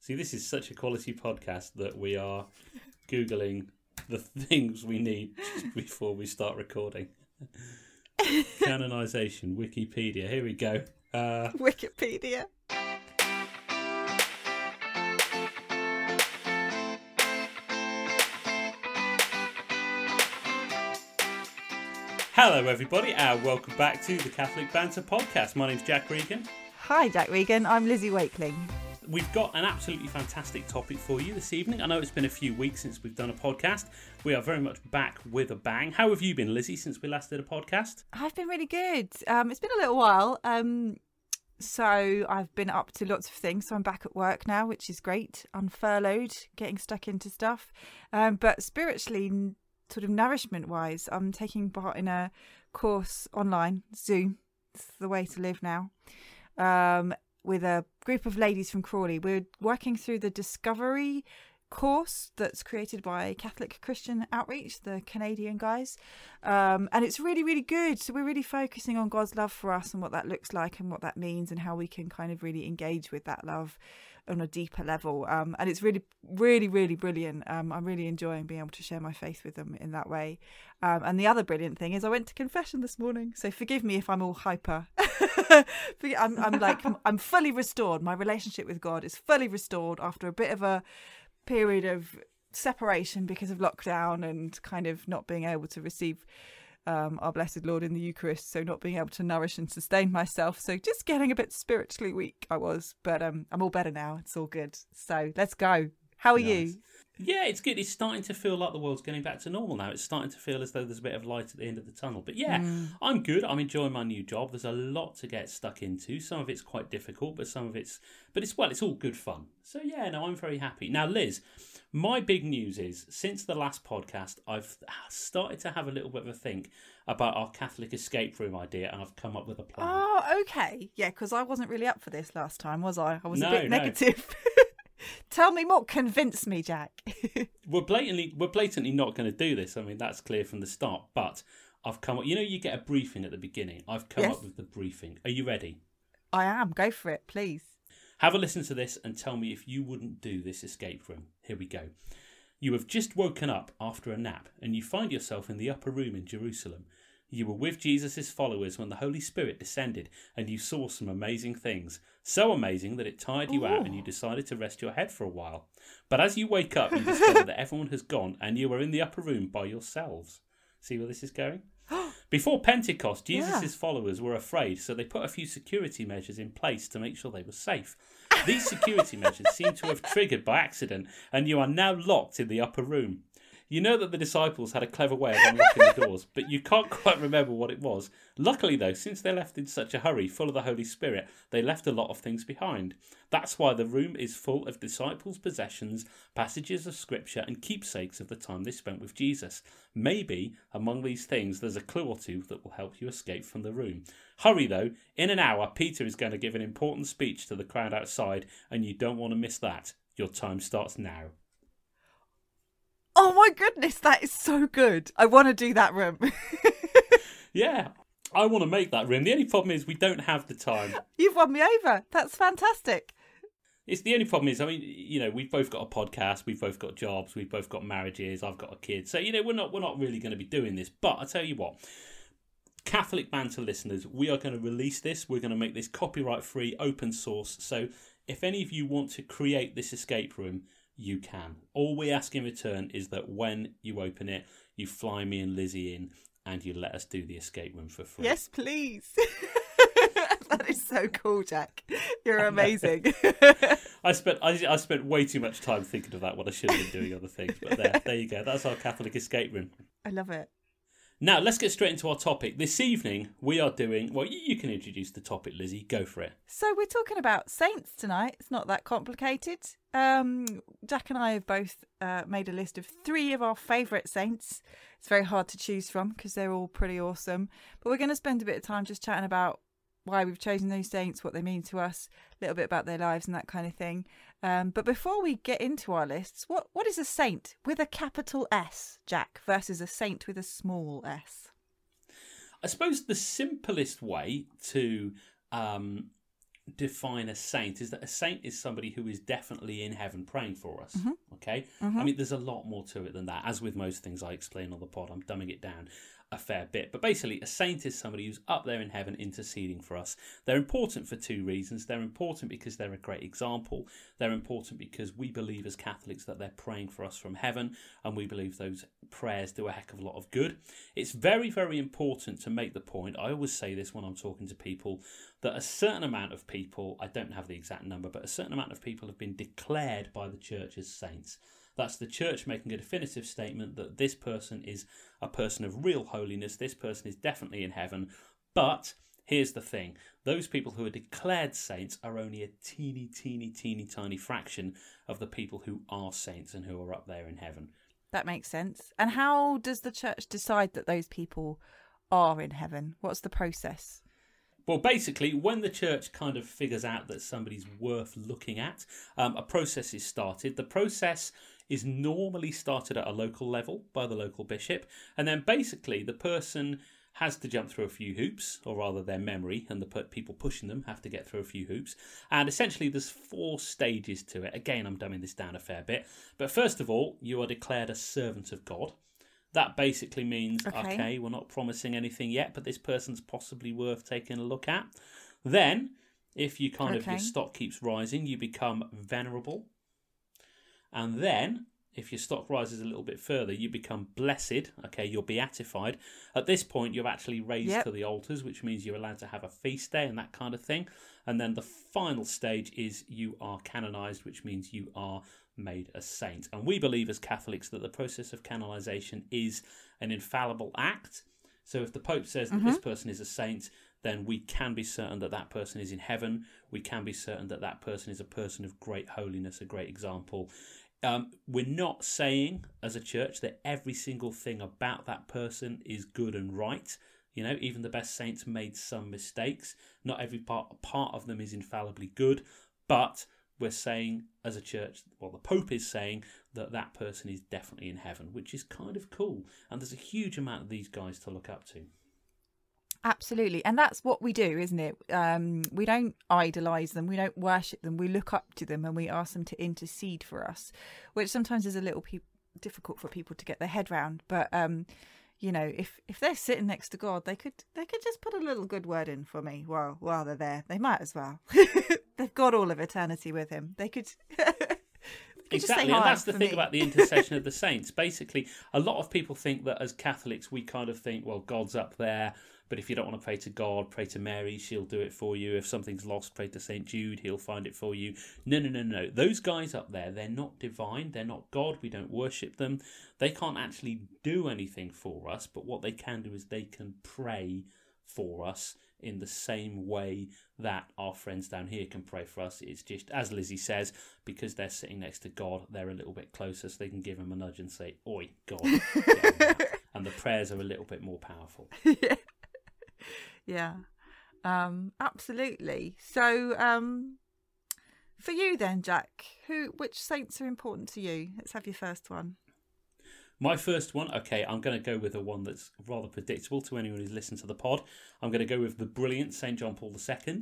See, this is such a quality podcast that we are Googling the things we need just before we start recording. Canonization, Wikipedia. Here we go. Wikipedia. Hello, everybody, and welcome back to the Catholic Banter Podcast. My name's Jack Regan. Hi, Jack Regan. I'm Lizzie Wakeling. We've got an absolutely fantastic topic for you this evening. I know it's been a few weeks since we've done a podcast. We are very much back with a bang. How have you been, Lizzie, since we last did a podcast? I've been really good. It's been a little while. So I've been up to lots of things. So I'm back at work now, which is great. Unfurloughed, getting stuck into stuff. But spiritually, sort of nourishment-wise, I'm taking part in a course online, Zoom. It's the way to live now. With a group of ladies from Crawley. We're working through the Discovery course that's created by Catholic Christian Outreach, the Canadian guys. And it's really, really good. So we're really focusing on God's love for us and what that looks like and what that means and how we can kind of really engage with that love on a deeper level. And it's really, really, really brilliant. I'm really enjoying being able to share my faith with them in that way. And the other brilliant thing is I went to confession this morning. So forgive me if I'm all hyper. I'm fully restored. My relationship with God is fully restored after a bit of a period of separation because of lockdown and kind of not being able to receive our blessed Lord in the Eucharist, so not being able to nourish and sustain myself, so just getting a bit spiritually weak I was, but I'm all better now. It's all good, so let's go. How are you? Yeah, it's good. It's starting to feel like the world's getting back to normal now. It's starting to feel as though there's a bit of light at the end of the tunnel. But yeah, I'm good. I'm enjoying my new job. There's a lot to get stuck into. Some of it's quite difficult, but it's all good fun. So yeah, no, I'm very happy. Now, Liz, my big news is since the last podcast, I've started to have a little bit of a think about our Catholic escape room idea, and I've come up with a plan. Oh, okay. Yeah, because I wasn't really up for this last time, was I? I was a bit negative. Tell me more. Convince me, Jack. We're blatantly not going to do this. I mean, that's clear from the start. But I've come up. You know, you get a briefing at the beginning. I've come up with the briefing. Are you ready? I am. Go for it, please. Have a listen to this and tell me if you wouldn't do this escape room. Here we go. You have just woken up after a nap and you find yourself in the upper room in Jerusalem. You were with Jesus' followers when the Holy Spirit descended and you saw some amazing things. So amazing that it tired you out and you decided to rest your head for a while. But as you wake up, you discover that everyone has gone and you are in the upper room by yourselves. See where this is going? Before Pentecost, Jesus' followers were afraid, so they put a few security measures in place to make sure they were safe. These security measures seem to have triggered by accident, and you are now locked in the upper room. You know that the disciples had a clever way of unlocking the doors, but you can't quite remember what it was. Luckily, though, since they left in such a hurry, full of the Holy Spirit, they left a lot of things behind. That's why the room is full of disciples' possessions, passages of scripture, and keepsakes of the time they spent with Jesus. Maybe, among these things, there's a clue or two that will help you escape from the room. Hurry, though. In an hour, Peter is going to give an important speech to the crowd outside, and you don't want to miss that. Your time starts now. Oh my goodness, that is so good. I want to do that room. Yeah, I want to make that room. The only problem is we don't have the time. You've won me over. That's fantastic. It's the only problem is, I mean, you know, we've both got a podcast, we've both got jobs, we've both got marriages, I've got a kid. So, you know, we're not really going to be doing this. But I tell you what, Catholic Banter listeners, we are going to release this. We're going to make this copyright free, open source. So if any of you want to create this escape room, you can. All we ask in return is that when you open it, you fly me and Lizzie in and you let us do the escape room for free. Yes, please. That is so cool, Jack. You're amazing. I spent way too much time thinking of that when I should have been doing other things. But there you go. That's our Catholic escape room. I love it. Now, let's get straight into our topic. This evening, we are doing... Well, you can introduce the topic, Lizzie. Go for it. So we're talking about saints tonight. It's not that complicated. Jack and I have both made a list of 3 of our favourite saints. It's very hard to choose from because they're all pretty awesome. But we're going to spend a bit of time just chatting about why we've chosen those saints, what they mean to us, a little bit about their lives and that kind of thing. But before we get into our lists, what is a saint with a capital S, Jack, versus a saint with a small s? I suppose the simplest way to define a saint is that a saint is somebody who is definitely in heaven praying for us. Okay? I mean, there's a lot more to it than that. As with most things I explain on the pod, I'm dumbing it down a fair bit. But basically, a saint is somebody who's up there in heaven interceding for us. They're important for two reasons. They're important because they're a great example. They're important because we believe as Catholics that they're praying for us from heaven, and we believe those prayers do a heck of a lot of good. It's very, very important to make the point, I always say this when I'm talking to people, that a certain amount of people, I don't have the exact number, but a certain amount of people have been declared by the church as saints. That's the church making a definitive statement that this person is a person of real holiness, this person is definitely in heaven. But here's the thing, those people who are declared saints are only a teeny tiny fraction of the people who are saints and who are up there in heaven. That makes sense. And how does the church decide that those people are in heaven? What's the process? Well, basically, when the church kind of figures out that somebody's worth looking at, a process is started. The process is normally started at a local level by the local bishop, and then basically the person has to jump through a few hoops, or rather their memory and the people pushing them have to get through a few hoops. And essentially there's 4 stages to it. Again, I'm dumbing this down a fair bit. But first of all, you are declared a servant of God. That basically means, okay, we're not promising anything yet, but this person's possibly worth taking a look at. Then, if you kind of, your stock keeps rising, you become venerable. And then, if your stock rises a little bit further, you become blessed. Okay, you're beatified. At this point, you're actually raised to the altars, which means you're allowed to have a feast day and that kind of thing. And then the final stage is you are canonized, which means you are made a saint. And we believe as Catholics that the process of canonization is an infallible act. So if the Pope says that this person is a saint, then we can be certain that that person is in heaven. We can be certain that that person is a person of great holiness, a great example. We're not saying as a church that every single thing about that person is good and right. You know, even the best saints made some mistakes. Not every part of them is infallibly good. But we're saying as a church, well, the Pope is saying that that person is definitely in heaven, which is kind of cool. And there's a huge amount of these guys to look up to. Absolutely. And that's what we do, isn't it? We don't idolise them. We don't worship them. We look up to them and we ask them to intercede for us, which sometimes is a little difficult for people to get their head round. But, you know, if they're sitting next to God, they could just put a little good word in for me while they're there. They might as well. They've got all of eternity with him. They could... Exactly, and that's the thing about the intercession of the saints. Basically, a lot of people think that as Catholics, we kind of think, well, God's up there, but if you don't want to pray to God, pray to Mary, she'll do it for you. If something's lost, pray to St. Jude, he'll find it for you. No. Those guys up there, they're not divine, they're not God, we don't worship them. They can't actually do anything for us, but what they can do is they can pray for us in the same way that our friends down here can pray for us. It's just, as Lizzie says, because they're sitting next to God, they're a little bit closer, so they can give him a nudge and say, "Oi, God." And the prayers are a little bit more powerful. Yeah, absolutely. So, for you then, Jack, which saints are important to you? Let's have your first one. My first one, okay, I'm going to go with the one that's rather predictable to anyone who's listened to the pod. I'm going to go with the brilliant St. John Paul II.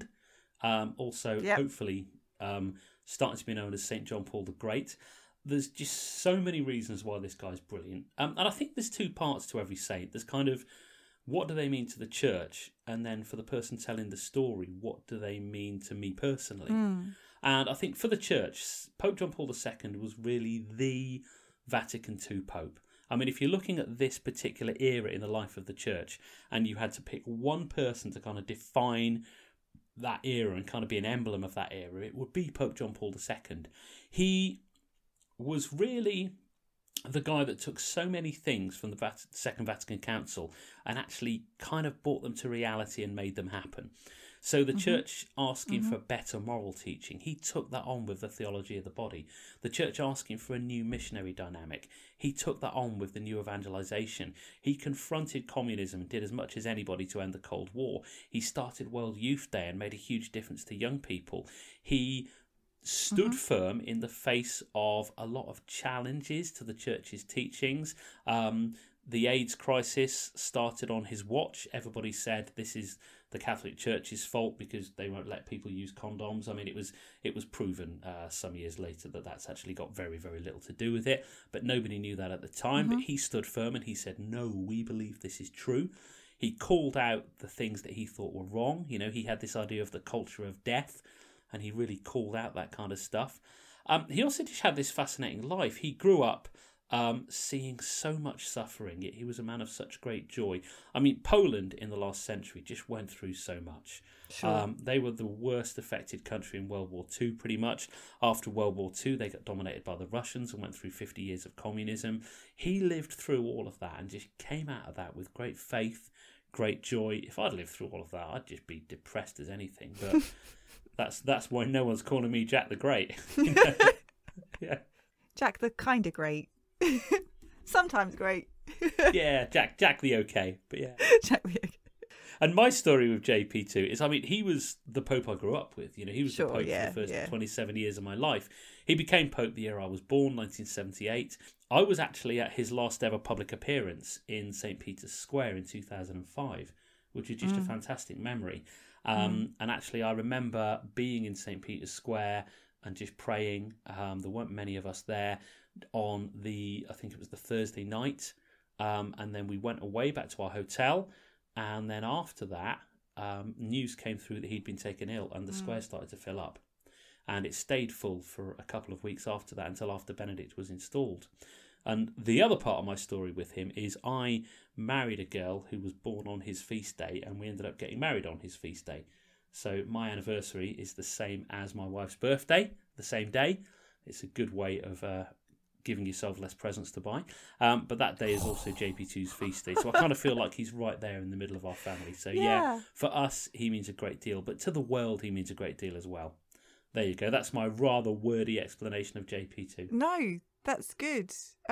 Hopefully, starting to be known as St. John Paul the Great. There's just so many reasons why this guy's brilliant. And I think there's 2 parts to every saint. There's kind of, what do they mean to the church? And then for the person telling the story, what do they mean to me personally? And I think for the church, Pope John Paul II was really the Vatican II Pope. I mean, if you're looking at this particular era in the life of the church and you had to pick one person to kind of define that era and kind of be an emblem of that era, it would be Pope John Paul II. He was really the guy that took so many things from the Second Vatican Council and actually kind of brought them to reality and made them happen. So the church asking for better moral teaching, he took that on with the theology of the body. The church asking for a new missionary dynamic, he took that on with the new evangelization. He confronted communism and did as much as anybody to end the Cold War. He started World Youth Day and made a huge difference to young people. He stood firm in the face of a lot of challenges to the church's teachings. The AIDS crisis started on his watch. Everybody said this is the Catholic Church's fault because they won't let people use condoms. I mean, it was proven some years later that that's actually got very, very little to do with it, but nobody knew that at the time. But he stood firm and he said, no, we believe this is true. He called out the things that he thought were wrong. You know, he had this idea of the culture of death, and he really called out that kind of stuff. He also just had this fascinating life. He grew up seeing so much suffering, yet he was a man of such great joy. I mean, Poland in the last century just went through so much. Sure. They were the worst affected country in World War II, pretty much. After World War II, they got dominated by the Russians and went through 50 years of communism. He lived through all of that and just came out of that with great faith, great joy. If I'd lived through all of that, I'd just be depressed as anything. But that's why no one's calling me Jack the Great. Yeah. Jack the kind of great. Sometimes great. Yeah, Jack the okay, but yeah. Jack the okay. And my story with JP2 is, I mean, he was the Pope I grew up with. You know, he was the Pope for the first 27 years of my life. He became Pope the year I was born, 1978. I was actually at his last ever public appearance in St. Peter's Square in 2005, which is just a fantastic memory. And actually, I remember being in St. Peter's Square and just praying. There weren't many of us there on I think it was the Thursday night. And then we went away back to our hotel. And then after that, news came through that he'd been taken ill and the square started to fill up. And it stayed full for a couple of weeks after that, until after Benedict was installed. And the other part of my story with him is I married a girl who was born on his feast day, and we ended up getting married on his feast day. So my anniversary is the same as my wife's birthday, the same day. It's a good way of giving yourself less presents to buy. But that day is also JP2's feast day. So I kind of feel like he's right there in the middle of our family. So yeah, for us, he means a great deal. But to the world, he means a great deal as well. There you go. That's my rather wordy explanation of JP2. No, that's good.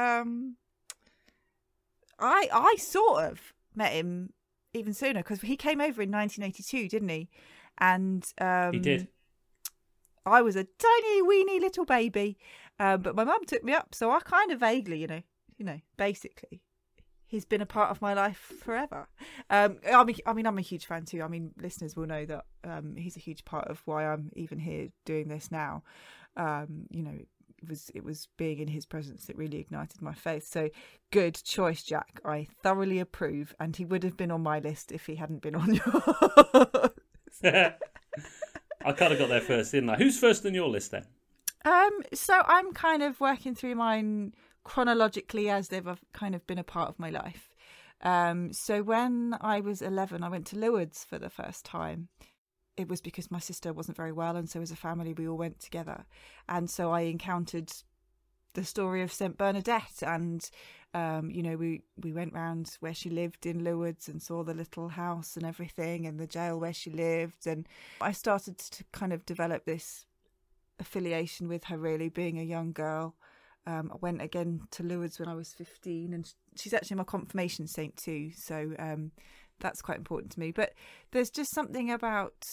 I sort of met him even sooner, because he came over in 1982, didn't he? And he did. I was a tiny weeny little baby, but my mum took me up, so I kind of vaguely, you know, basically, he's been a part of my life forever. I mean, I'm a huge fan too. I mean, listeners will know that he's a huge part of why I'm even here doing this now. You know, it was being in his presence that really ignited my faith. So good choice, Jack. I thoroughly approve, and he would have been on my list if he hadn't been on yours. I kind of got there first, didn't I? Who's first on your list then? So I'm kind of working through mine chronologically as they've kind of been a part of my life. So when I was 11, I went to Lourdes for the first time. It was because my sister wasn't very well, and so as a family we all went together. And so I encountered the story of St. Bernadette, and you know, we went round where she lived in Lourdes and saw the little house and everything, and the jail where she lived. And I started to kind of develop this affiliation with her, really, being a young girl. I went again to Lourdes when I was 15, and she's actually my confirmation saint too, so that's quite important to me. But there's just something about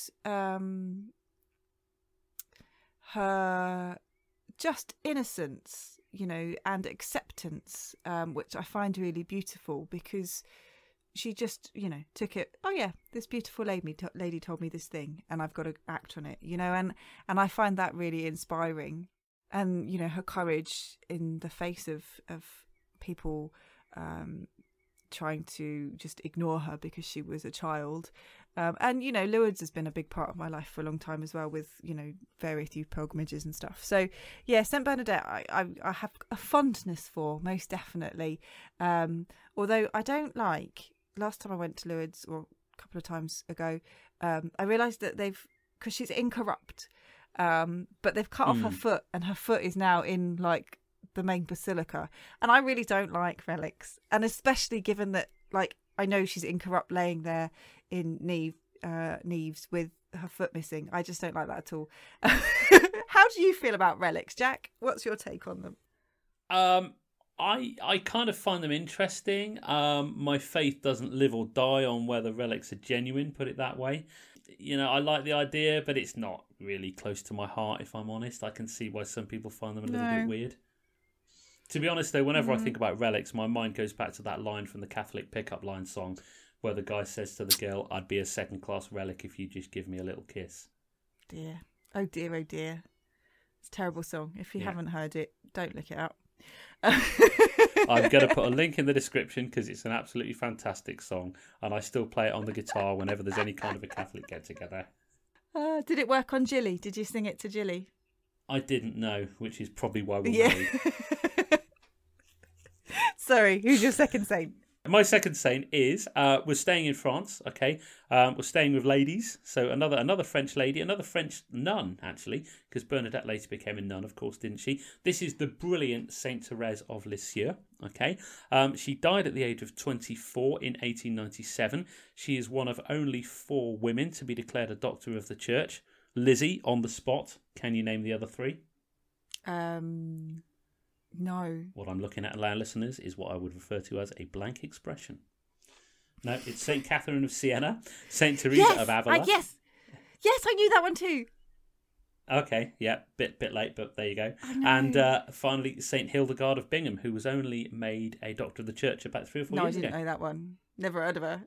her just innocence, you know, and acceptance, which I find really beautiful, because she just, you know, took it, oh yeah, this beautiful lady told me this thing and I've got to act on it, you know, and I find that really inspiring. And, you know, her courage in the face of people trying to just ignore her because she was a child. And, you know, Lourdes has been a big part of my life for a long time as well, with, you know, various youth pilgrimages and stuff. So, yeah, St. Bernadette, I have a fondness for, most definitely. Although I don't like, last time I went to Lourdes, or a couple of times ago, I realised that because she's incorrupt, but they've cut off her foot, and her foot is now in, like, the main basilica. And I really don't like relics. And especially given that, like, I know she's incorrupt laying there in Neves with her foot missing. I just don't like that at all. How do you feel about relics, Jack? What's your take on them? I kind of find them interesting. My faith doesn't live or die on whether relics are genuine, put it that way. You know, I like the idea, but it's not really close to my heart, if I'm honest. I can see why some people find them a little bit weird. To be honest, though, whenever I think about relics, my mind goes back to that line from the Catholic Pickup Line song, where the guy says to the girl, "I'd be a second-class relic if you just give me a little kiss." Dear. Oh dear, oh dear. It's a terrible song. If you haven't heard it, don't look it up. I'm going to put a link in the description because it's an absolutely fantastic song, and I still play it on the guitar whenever there's any kind of a Catholic get-together. Did it work on Jilly? Did you sing it to Jilly? I didn't know, which is probably why we're married. Sorry, who's your second saint? My second saint is, we're staying in France, okay? We're staying with ladies. So another French lady, another French nun, actually, because Bernadette later became a nun, of course, didn't she? This is the brilliant Saint Therese of Lisieux, okay? She died at the age of 24 in 1897. She is one of only 4 women to be declared a doctor of the church. Lizzie, on the spot, can you name the other 3? No. What I'm looking at, our listeners, is what I would refer to as a blank expression. No, it's St. Catherine of Siena, St. Teresa of Avila. Yes, I knew that one too. Okay, yeah, bit late, but there you go. And finally, St. Hildegard of Bingham, who was only made a doctor of the church about 3 or 4 years ago. No, I didn't know that one. Never heard of her.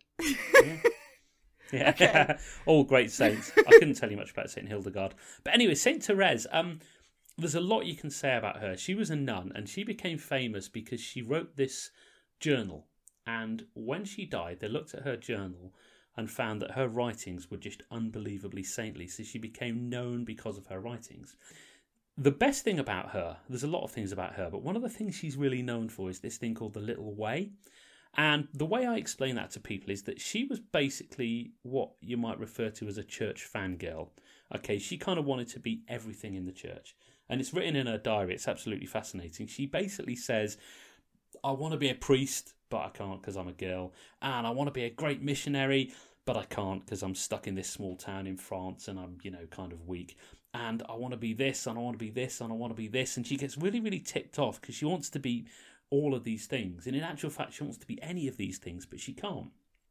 Yeah. Okay. All great saints. I couldn't tell you much about St. Hildegard. But anyway, St. Therese, there's a lot you can say about her. She was a nun, and she became famous because she wrote this journal. And when she died, they looked at her journal and found that her writings were just unbelievably saintly. So she became known because of her writings. The best thing about her, there's a lot of things about her, but one of the things she's really known for is this thing called the Little Way. And the way I explain that to people is that she was basically what you might refer to as a church fangirl. Okay, she kind of wanted to be everything in the church. And it's written in her diary. It's absolutely fascinating. She basically says, I want to be a priest, but I can't because I'm a girl. And I want to be a great missionary, but I can't because I'm stuck in this small town in France and I'm, kind of weak. And I want to be this, and I want to be this, and I want to be this. And she gets really, really ticked off because she wants to be all of these things. And in actual fact, she wants to be any of these things, but she can't.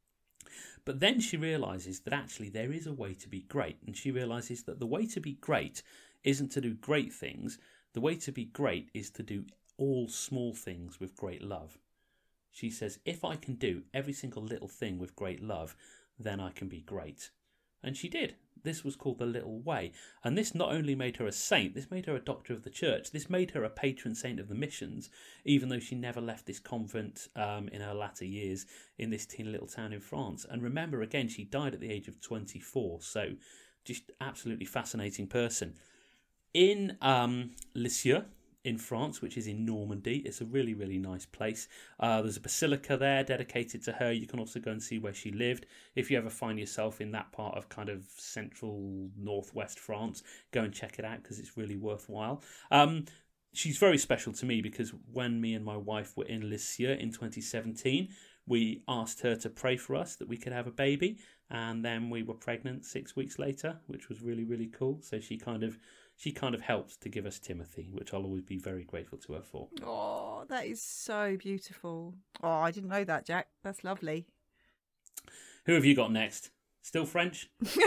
But then she realises that actually there is a way to be great. And she realises that the way to be great isn't to do great things. The way to be great is to do all small things with great love. She says, if I can do every single little thing with great love, then I can be great. And she did. This was called the Little Way. And this not only made her a saint, this made her a doctor of the church. This made her a patron saint of the missions, even though she never left this convent in her latter years in this teeny little town in France. And remember, again, she died at the age of 24. So just absolutely fascinating person. In Lisieux, in France, which is in Normandy. It's a really, really nice place. There's a basilica there dedicated to her. You can also go and see where she lived. If you ever find yourself in that part of kind of central northwest France, go and check it out because it's really worthwhile. She's very special to me because when me and my wife were in Lisieux in 2017, we asked her to pray for us that we could have a baby, and then we were pregnant 6 weeks later, which was really, really cool. So she kind of helped to give us Timothy, which I'll always be very grateful to her for. Oh, that is so beautiful. Oh, I didn't know that, Jack. That's lovely. Who have you got next? Still French?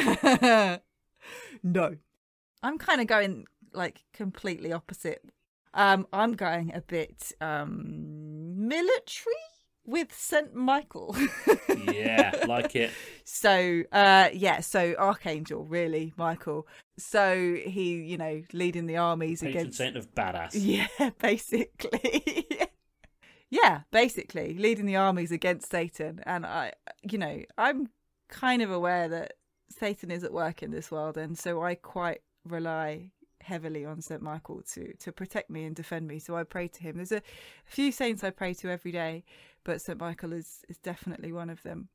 No. I'm kind of going completely opposite. I'm going a bit military with St. Michael. Yeah, like it. So Archangel, really, Michael. So he, leading the armies Patron saint of badass. Yeah, basically. Yeah, basically leading the armies against Satan. And I'm kind of aware that Satan is at work in this world, and so I quite rely heavily on St. Michael to protect me and defend me. So I pray to him. There's a few saints I pray to every day, but St. Michael is definitely one of them.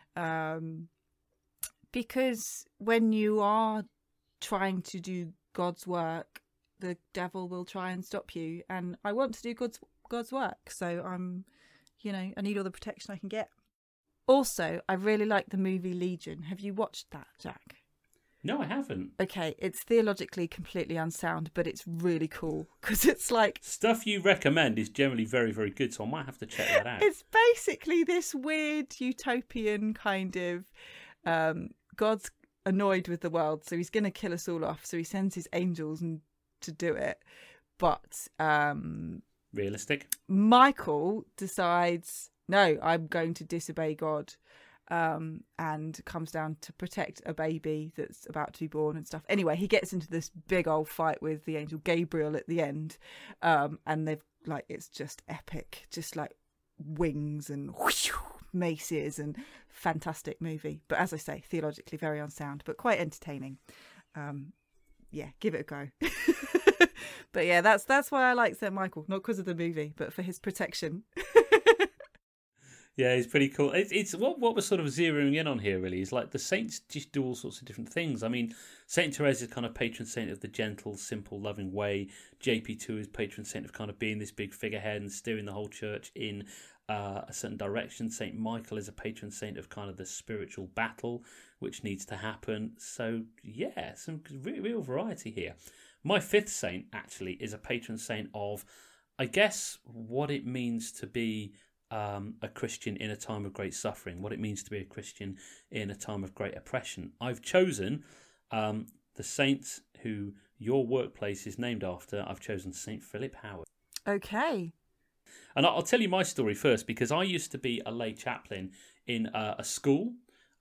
Because when you are trying to do God's work, the devil will try and stop you. And I want to do God's work. So I'm, I need all the protection I can get. Also, I really like the movie Legion. Have you watched that, Jack? No, I haven't. Okay, it's theologically completely unsound, but it's really cool because it's like... Stuff you recommend is generally very, very good, so I might have to check that out. It's basically this weird utopian kind of... God's annoyed with the world, so he's going to kill us all off, so he sends his angels to do it. But... realistic? Michael decides, no, I'm going to disobey God. and comes down to protect a baby that's about to be born and stuff. Anyway, he gets into this big old fight with the angel Gabriel at the end, and they've like, it's just epic, just like wings and whoosh, maces, and fantastic movie. But as I say, theologically very unsound, but quite entertaining. Yeah, give it a go. But yeah, that's why I like St. Michael, not because of the movie, but for his protection. Yeah, he's pretty cool. It's what we're sort of zeroing in on here, really, is like the saints just do all sorts of different things. I mean, Saint Teresa is kind of patron saint of the gentle, simple, loving way. JP2 is patron saint of kind of being this big figurehead and steering the whole church in a certain direction. Saint Michael is a patron saint of kind of the spiritual battle which needs to happen. So yeah, some real variety here. My fifth saint actually is a patron saint of, I guess, what it means to be a Christian in a time of great suffering, what it means to be a Christian in a time of great oppression. I've chosen the saint who your workplace is named after. I've chosen St. Philip Howard. Okay. And I'll tell you my story first, because I used to be a lay chaplain in a school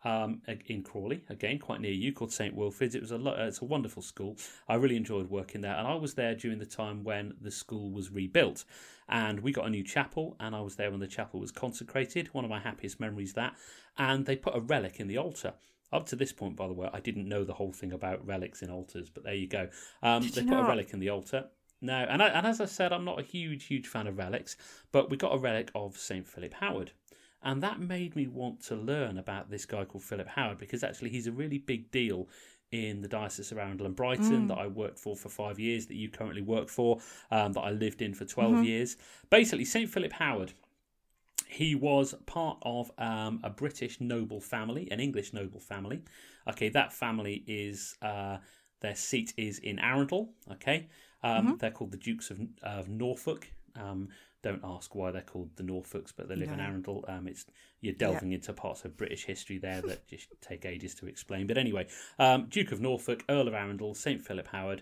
in Crawley, again quite near you, called St. Wilfrid's. It's a wonderful school. I really enjoyed working there, and I was there during the time when the school was rebuilt, and we got a new chapel, and I was there when the chapel was consecrated. One of my happiest memories, that. And they put a relic in the altar. Up to this point, by the way, I didn't know the whole thing about relics in altars, but there you go. They put a relic in the altar. No, and as I said, I'm not a huge fan of relics, but we got a relic of St. Philip Howard. And that made me want to learn about this guy called Philip Howard, because actually he's a really big deal in the Diocese of Arundel and Brighton that I worked for 5 years, that you currently work for, that I lived in for 12 years. Basically, St. Philip Howard, he was part of a British noble family, an English noble family. Okay, that family is, their seat is in Arundel, okay? They're called the Dukes of Norfolk. Don't ask why they're called the Norfolks, but they live in Arundel. You're delving into parts of British history there that just take ages to explain. But anyway, Duke of Norfolk, Earl of Arundel, St. Philip Howard.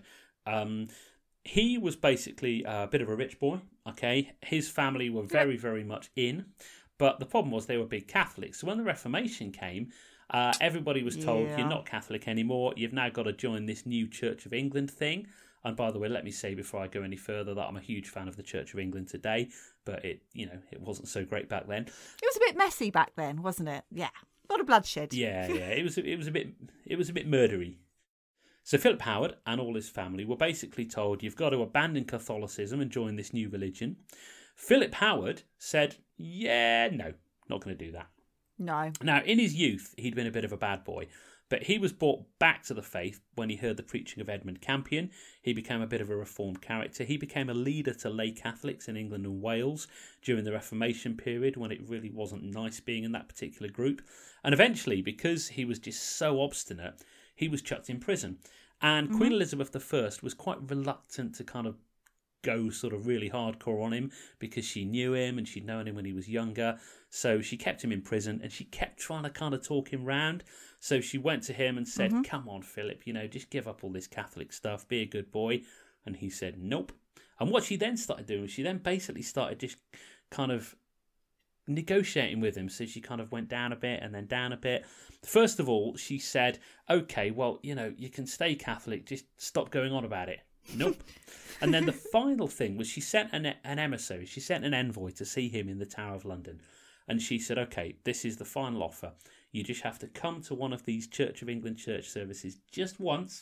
He was basically a bit of a rich boy. Okay, his family were very, very much in, but the problem was they were big Catholics. So when the Reformation came, everybody was told, you're not Catholic anymore. You've now got to join this new Church of England thing. And by the way, let me say before I go any further that I'm a huge fan of the Church of England today, but it wasn't so great back then. It was a bit messy back then, wasn't it? Yeah, a lot of bloodshed. Yeah, it was a bit murdery. So Philip Howard and all his family were basically told, you've got to abandon Catholicism and join this new religion. Philip Howard said, no, not going to do that. No. Now, in his youth, he'd been a bit of a bad boy. But he was brought back to the faith when he heard the preaching of Edmund Campion. He became a bit of a reformed character. He became a leader to lay Catholics in England and Wales during the Reformation period, when it really wasn't nice being in that particular group. And eventually, because he was just so obstinate, he was chucked in prison. And Queen Elizabeth I was quite reluctant to kind of go sort of really hardcore on him, because she knew him and she'd known him when he was younger. So she kept him in prison, and she kept trying to kind of talk him round. So she went to him and said, come on, Philip, just give up all this Catholic stuff, be a good boy. And he said, nope. And what she then started doing was she then basically started just kind of negotiating with him. So she kind of went down a bit and then down a bit. First of all, she said, okay, well, you can stay Catholic, just stop going on about it. Nope. And then the final thing was she sent an emissary, she sent an envoy to see him in the Tower of London. And she said, okay, this is the final offer. You just have to come to one of these Church of England church services just once,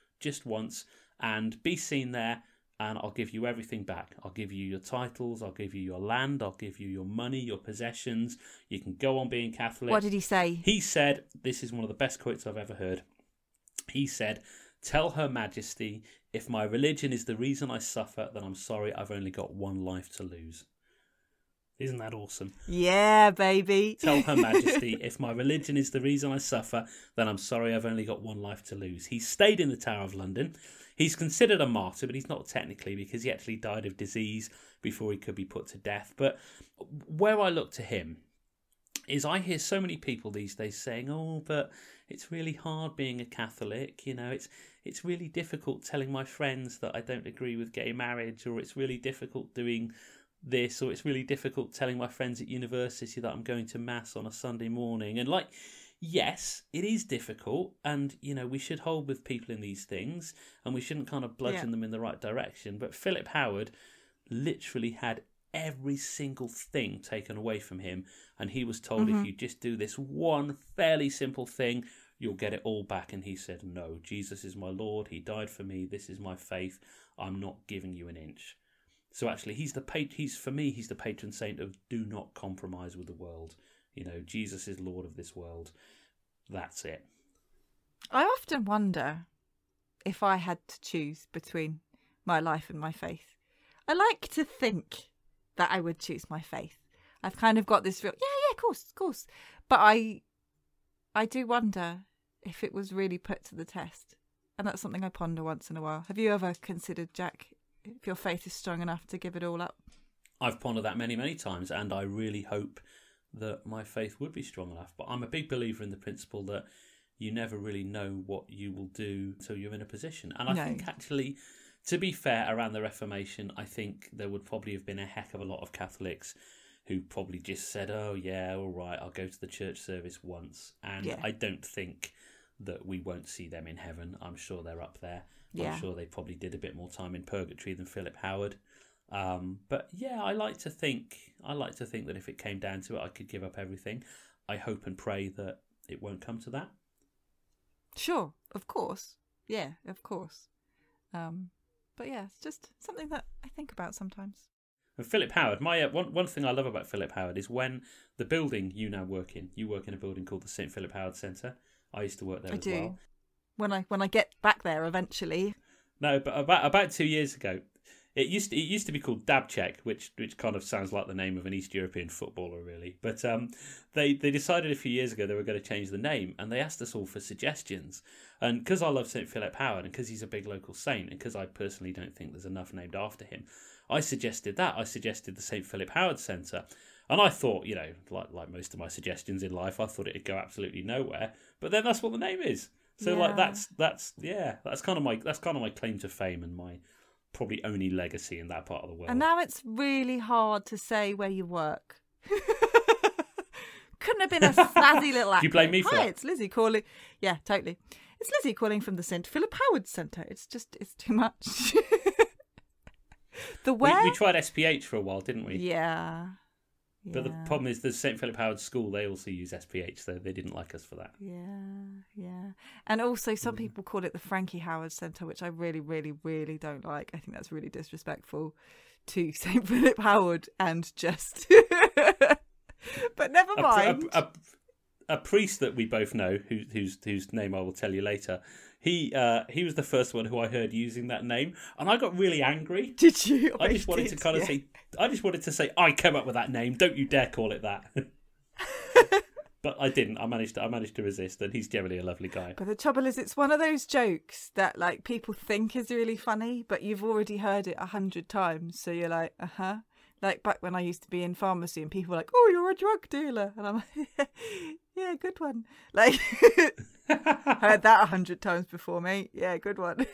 and be seen there, and I'll give you everything back. I'll give you your titles, I'll give you your land, I'll give you your money, your possessions. You can go on being Catholic. What did he say? He said, this is one of the best quotes I've ever heard. He said, tell Her Majesty, if my religion is the reason I suffer, then I'm sorry, I've only got one life to lose. Isn't that awesome? Yeah, baby. Tell Her Majesty, if my religion is the reason I suffer, then I'm sorry, I've only got one life to lose. He stayed in the Tower of London. He's considered a martyr, but he's not technically, because he actually died of disease before he could be put to death. But where I look to him is I hear so many people these days saying, oh, but it's really hard being a Catholic. It's really difficult telling my friends that I don't agree with gay marriage, or it's really difficult doing this, or it's really difficult telling my friends at university that I'm going to mass on a Sunday morning. And like, yes, it is difficult, and we should hold with people in these things, and we shouldn't kind of bludgeon them in the right direction. But Philip Howard literally had every single thing taken away from him, and he was told, if you just do this one fairly simple thing, you'll get it all back. And he said, no, Jesus is my Lord, he died for me, this is my faith, I'm not giving you an inch. So actually he's the patron saint of do not compromise with the world. Jesus is Lord of this world. That's it. I often wonder if I had to choose between my life and my faith. I like to think that I would choose my faith. I've kind of got this real, of course. But I do wonder if it was really put to the test. And that's something I ponder once in a while. Have you ever considered, Jack, if your faith is strong enough to give it all up? I've pondered that many, many times, and I really hope that my faith would be strong enough. But I'm a big believer in the principle that you never really know what you will do until you're in a position. And I think actually, to be fair, around the Reformation, I think there would probably have been a heck of a lot of Catholics who probably just said, oh yeah, all right, I'll go to the church service once. And I don't think that we won't see them in heaven. I'm sure they're up there. I'm sure they probably did a bit more time in purgatory than Philip Howard. But yeah, I like to think that if it came down to it, I could give up everything. I hope and pray that it won't come to that. Sure, of course. Yeah, of course. But yeah, it's just something that I think about sometimes. And Philip Howard, my one thing I love about Philip Howard is when the building you now work in, you work in a building called the St. Philip Howard Centre. I used to work there as well. When I get back there eventually. No, but about 2 years ago, it used to be called Dabchek, which kind of sounds like the name of an East European footballer, really. But they decided a few years ago they were going to change the name, and they asked us all for suggestions. And because I love St. Philip Howard, and because he's a big local saint, and because I personally don't think there's enough named after him, I suggested that. I suggested the St. Philip Howard Centre. And I thought, like most of my suggestions in life, I thought it'd go absolutely nowhere. But then that's what the name is. So that's kind of my claim to fame and my probably only legacy in that part of the world. And now it's really hard to say where you work. Couldn't have been a snazzy little actor. Do you blame me for that? Hi, it's Lizzie calling. Yeah, totally. It's Lizzie calling from the St. Philip Howard Centre. It's too much. The where? We tried SPH for a while, didn't we? Yeah. But the problem is the St. Philip Howard School, they also use SPH, so they didn't like us for that. Yeah. And also some people call it the Frankie Howard Centre, which I really, really, really don't like. I think that's really disrespectful to St. Philip Howard and just... But never mind. A priest that we both know, whose name I will tell you later, he was the first one who I heard using that name, and I got really angry. Did you? I just wanted to say, I came up with that name. Don't you dare call it that. But I didn't. I managed to resist, and he's generally a lovely guy. But the trouble is, it's one of those jokes that like people think is really funny, but you've already heard it 100 times, so you're like, Like back when I used to be in pharmacy and people were like, oh, you're a drug dealer. And I'm like, yeah, good one. Like, heard that 100 times before, mate. Yeah, good one.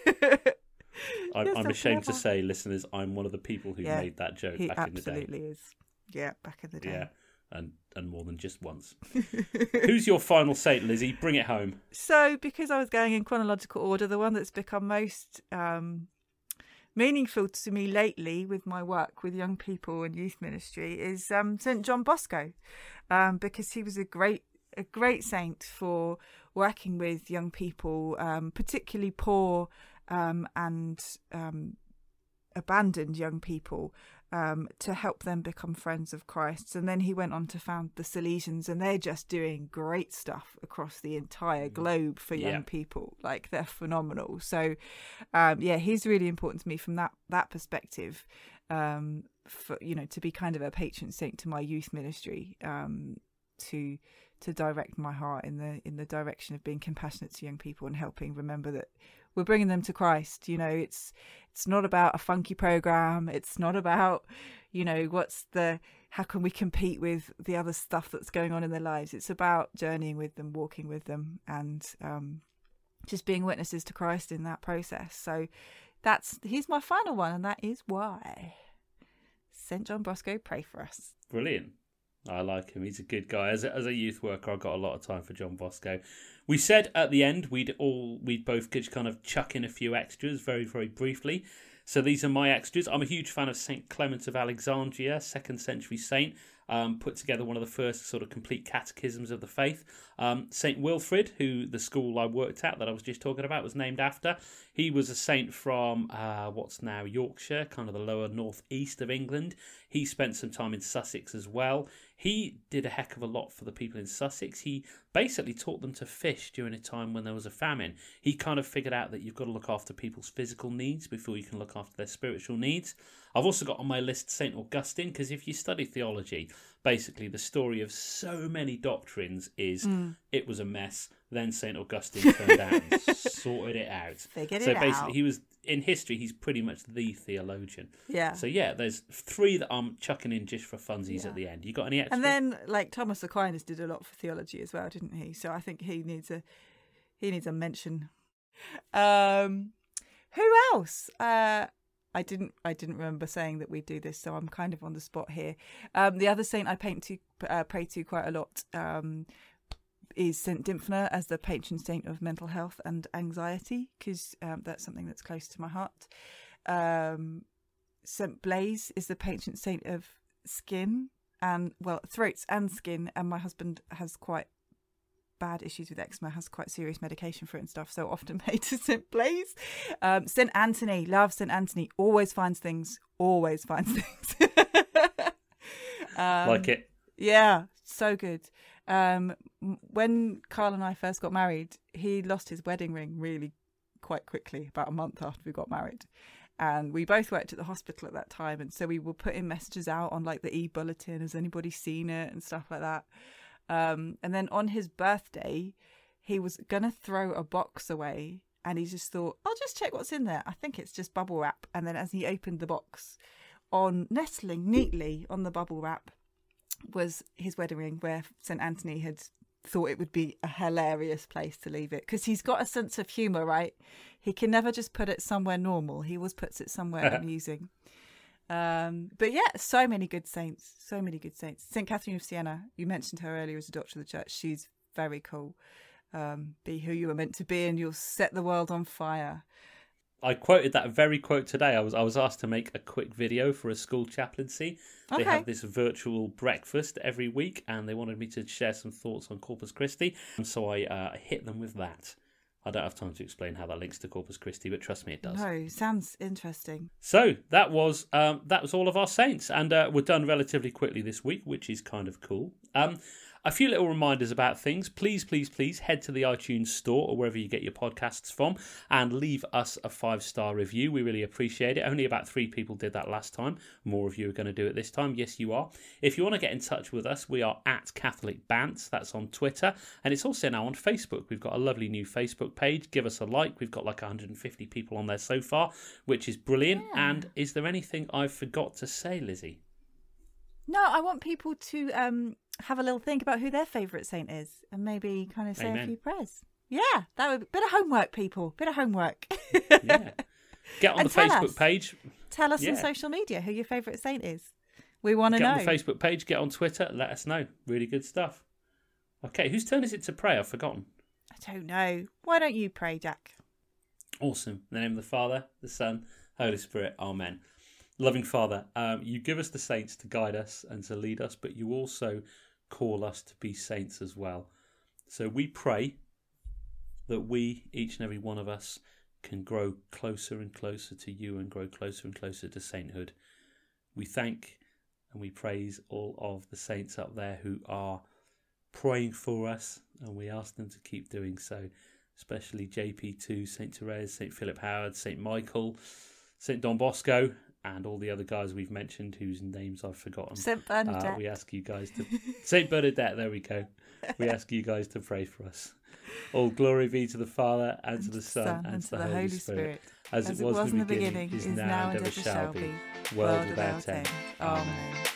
I'm ashamed to say, listeners, I'm one of the people who made that joke back in the day. He absolutely is. Yeah, back in the day. Yeah, and more than just once. Who's your final saint, Lizzie? Bring it home. So, because I was going in chronological order, the one that's become most... meaningful to me lately with my work with young people and youth ministry is St. John Bosco, because he was a great saint for working with young people, particularly poor and abandoned young people, to help them become friends of Christ. And then he went on to found the Salesians, and they're just doing great stuff across the entire globe for young people. Like, they're phenomenal. So he's really important to me from that perspective, for to be kind of a patron saint to my youth ministry, to direct my heart in the direction of being compassionate to young people and helping remember that we're bringing them to Christ. It's not about a funky program. It's not about, how can we compete with the other stuff that's going on in their lives. It's about journeying with them, walking with them, and just being witnesses to Christ in that process. So he's my final one, and that is why. St. John Bosco, pray for us. Brilliant. I like him. He's a good guy. As a youth worker, I've got a lot of time for John Bosco. We said at the end we'd both just kind of chuck in a few extras very, very briefly. So these are my extras. I'm a huge fan of St. Clement of Alexandria, 2nd century saint. Put together one of the first sort of complete catechisms of the faith. St. Wilfrid, who the school I worked at that I was just talking about was named after. He was a saint from what's now Yorkshire, kind of the lower northeast of England. He spent some time in Sussex as well. He did a heck of a lot for the people in Sussex. He basically taught them to fish during a time when there was a famine. He kind of figured out that you've got to look after people's physical needs before you can look after their spiritual needs. I've also got on my list St. Augustine, because if you study theology, basically the story of so many doctrines is it was a mess. Then St. Augustine turned out and sorted it out. Figured so it basically, out. he was in history. He's pretty much the theologian. Yeah. So yeah, there's 3 that I'm chucking in just for funsies at the end. You got any extra? And then, like, Thomas Aquinas did a lot for theology as well, didn't he? So I think he needs a mention. Who else? I didn't remember saying that we'd do this, so I'm kind of on the spot here. The other saint I pray to quite a lot is St. Dymphna as the patron saint of mental health and anxiety, because that's something that's close to my heart. St. Blaise is the patron saint of skin and, well, throats and skin, and my husband has quite bad issues with eczema, has quite serious medication for it and stuff, so often made to St. Blaise. St. Anthony, love St. Anthony, always finds things. Like it. Yeah, so good. When Carl and I first got married, he lost his wedding ring really quite quickly, about a month after we got married. And we both worked at the hospital at that time, and so we were putting messages out on like the e-bulletin, has anybody seen it and stuff like that. And then on his birthday, he was going to throw a box away, and he just thought, I'll just check what's in there. I think it's just bubble wrap. And then as he opened the box, nestling neatly on the bubble wrap was his wedding ring, where St. Anthony had thought it would be a hilarious place to leave it, because he's got a sense of humour, right? He can never just put it somewhere normal. He always puts it somewhere amusing. But yeah, so many good saints. St. Catherine of Siena, you mentioned her earlier as a doctor of the church. She's very cool. Be who you were meant to be and you'll set the world on fire. I quoted that very quote today. I was asked to make a quick video for a school chaplaincy. They have this virtual breakfast every week, and they wanted me to share some thoughts on Corpus Christi. And so I hit them with that. I don't have time to explain how that links to Corpus Christi, but trust me, it does. No, sounds interesting. So that was all of our saints, and we're done relatively quickly this week, which is kind of cool. A few little reminders about things. Please head to the iTunes store or wherever you get your podcasts from and leave us a 5-star review. We really appreciate it. Only about 3 people did that last time. More of you are going to do it this time. Yes, you are. If you want to get in touch with us, we are at Catholic Bants. That's on Twitter. And it's also now on Facebook. We've got a lovely new Facebook page. Give us a like. We've got like 150 people on there so far, which is brilliant. Yeah. And is there anything I forgot to say, Lizzie? No, I want people to have a little think about who their favourite saint is and maybe kind of say a few prayers. Yeah, that would be bit of homework, people. Bit of homework. Yeah. Get on the Facebook page. Tell us on social media who your favourite saint is. We want to know. Get on the Facebook page, get on Twitter, let us know. Really good stuff. Okay, whose turn is it to pray? I've forgotten. I don't know. Why don't you pray, Jack? Awesome. In the name of the Father, the Son, Holy Spirit. Amen. Loving Father, you give us the saints to guide us and to lead us, but you also call us to be saints as well. So we pray that we, each and every one of us, can grow closer and closer to you and grow closer and closer to sainthood. We thank and we praise all of the saints up there who are praying for us, and we ask them to keep doing so, especially JP2, St. Therese, St. Philip Howard, St. Michael, St. Don Bosco, and all the other guys we've mentioned whose names I've forgotten. St. Bernadette. We ask you guys to... St. Bernadette, there we go. We ask you guys to pray for us. All glory be to the Father, and to the Son, and to the Holy Spirit. As it was in the beginning, is now, and ever shall be. World without end. Amen.